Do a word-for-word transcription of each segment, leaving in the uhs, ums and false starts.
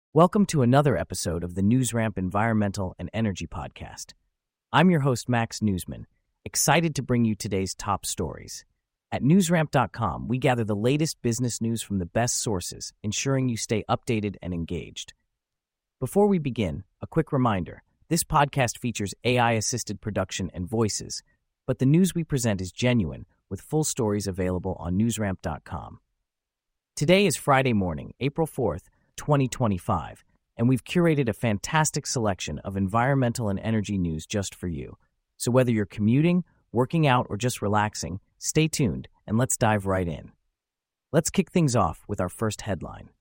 Welcome to another episode of the NewsRamp Environmental and Energy Podcast. I'm your host, Max Newsman, excited to bring you today's top stories. At newsramp dot com, we gather the latest business news from the best sources, ensuring you stay updated and engaged. Before we begin, a quick reminder, this podcast features A I-assisted production and voices, but the news we present is genuine, with full stories available on newsramp dot com. Today is Friday morning, April fourth, twenty twenty-five, and we've curated a fantastic selection of environmental and energy news just for you. So whether you're commuting, working out, or just relaxing, stay tuned and let's dive right in. Let's kick things off with our first headline.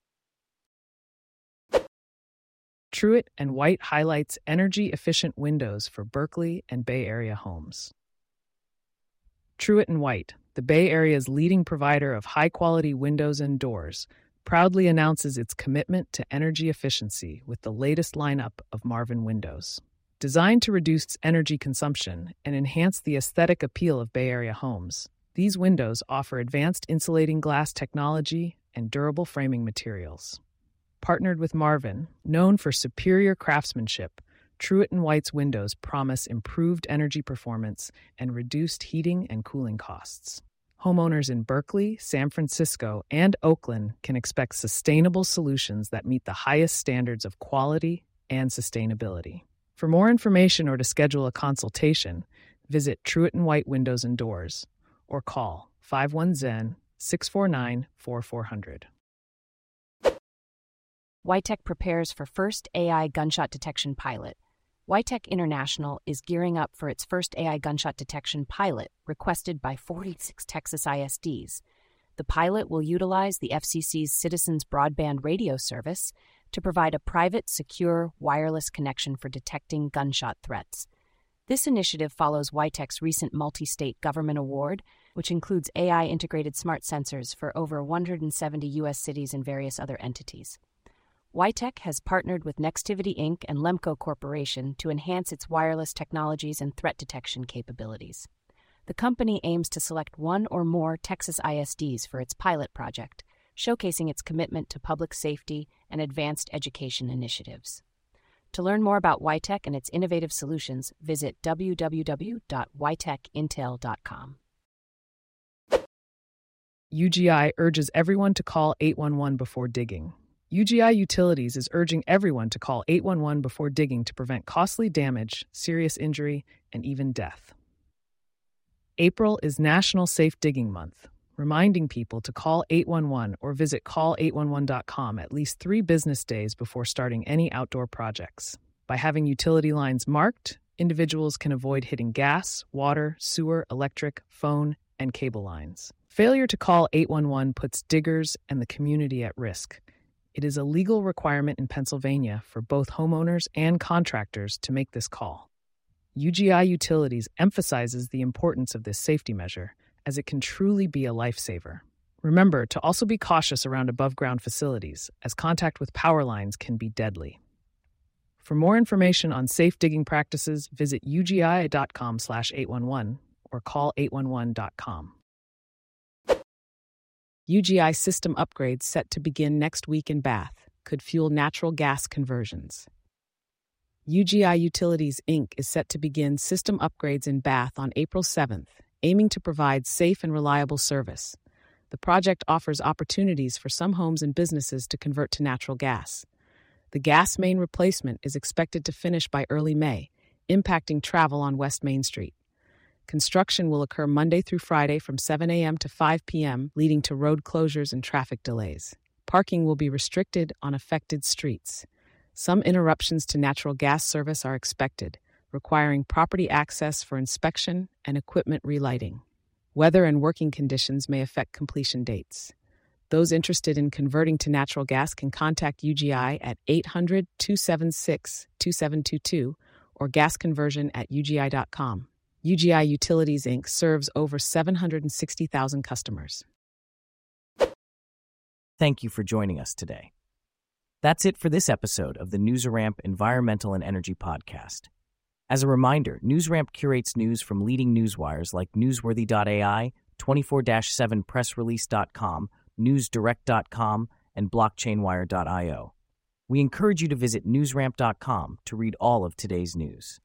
Truitt and White highlights energy-efficient windows for Berkeley and Bay Area homes. Truitt and White, the Bay Area's leading provider of high-quality windows and doors, proudly announces its commitment to energy efficiency with the latest lineup of Marvin windows. Designed to reduce energy consumption and enhance the aesthetic appeal of Bay Area homes, these windows offer advanced insulating glass technology and durable framing materials. Partnered with Marvin, known for superior craftsmanship, Truitt and White's windows promise improved energy performance and reduced heating and cooling costs. Homeowners in Berkeley, San Francisco, and Oakland can expect sustainable solutions that meet the highest standards of quality and sustainability. For more information or to schedule a consultation, visit Truitt and White Windows and Doors or call five one zero, six four nine, four four zero zero. WITEC prepares for first A I gunshot detection pilot. WITEC International is gearing up for its first A I gunshot detection pilot, requested by forty-six Texas I S Ds. The pilot will utilize the F C C's Citizens Broadband Radio service to provide a private, secure, wireless connection for detecting gunshot threats. This initiative follows WITEC's recent multi-state government award, which includes A I-integrated smart sensors for over one hundred seventy U S cities and various other entities. WITEC has partnered with Nextivity Incorporated and Lemco Corporation to enhance its wireless technologies and threat detection capabilities. The company aims to select one or more Texas I S Ds for its pilot project, showcasing its commitment to public safety and advanced education initiatives. To learn more about WITEC and its innovative solutions, visit w w w dot witec intel dot com. U G I urges everyone to call eight one one before digging. U G I Utilities is urging everyone to call eight one one before digging to prevent costly damage, serious injury, and even death. April is National Safe Digging Month, reminding people to call eight one one or visit call eight one one dot com at least three business days before starting any outdoor projects. By having utility lines marked, individuals can avoid hitting gas, water, sewer, electric, phone, and cable lines. Failure to call eight one one puts diggers and the community at risk. It is a legal requirement in Pennsylvania for both homeowners and contractors to make this call. U G I Utilities emphasizes the importance of this safety measure, as it can truly be a lifesaver. Remember to also be cautious around above-ground facilities, as contact with power lines can be deadly. For more information on safe digging practices, visit u g i dot com slash eight one one or call eight one one dot com. U G I system upgrades set to begin next week in Bath could fuel natural gas conversions. U G I Utilities, Incorporated is set to begin system upgrades in Bath on April seventh, aiming to provide safe and reliable service. The project offers opportunities for some homes and businesses to convert to natural gas. The gas main replacement is expected to finish by early May, impacting travel on West Main Street. Construction will occur Monday through Friday from seven a.m. to five p.m., leading to road closures and traffic delays. Parking will be restricted on affected streets. Some interruptions to natural gas service are expected, requiring property access for inspection and equipment relighting. Weather and working conditions may affect completion dates. Those interested in converting to natural gas can contact U G I at eight hundred, two seven six, two seven two two or gasconversion at u g i dot com. U G I Utilities, Incorporated serves over seven hundred sixty thousand customers. Thank you for joining us today. That's it for this episode of the NewsRamp Environmental and Energy Podcast. As a reminder, NewsRamp curates news from leading newswires like newsworthy dot a i, twenty-four seven press release dot com, news direct dot com, and blockchain wire dot i o. We encourage you to visit newsramp dot com to read all of today's news.